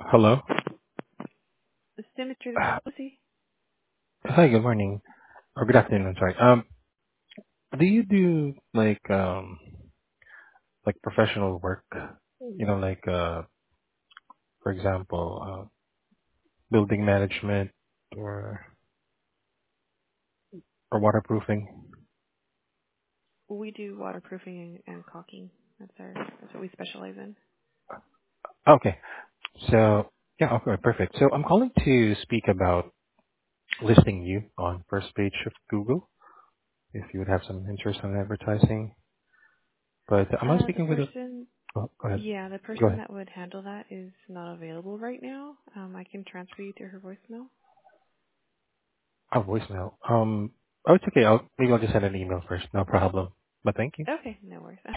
Hello. Symmetry, this is Uh, Lucy. Hi, good morning. Or good afternoon, I'm sorry. Do you do like professional work? For example, building management or or waterproofing? We do waterproofing and caulking. That's what we specialize in. Okay. So, yeah, okay, perfect. So I'm calling to speak about listing you on first page of Google, if you would have some interest in advertising. But am I The speaking with a... person, Oh, go ahead. yeah, the Go person ahead. that would handle that is not available right now. I can transfer you to her voicemail. Oh, voicemail. Oh, it's okay. Maybe I'll just send an email first. No problem. But thank you. Okay, no worries.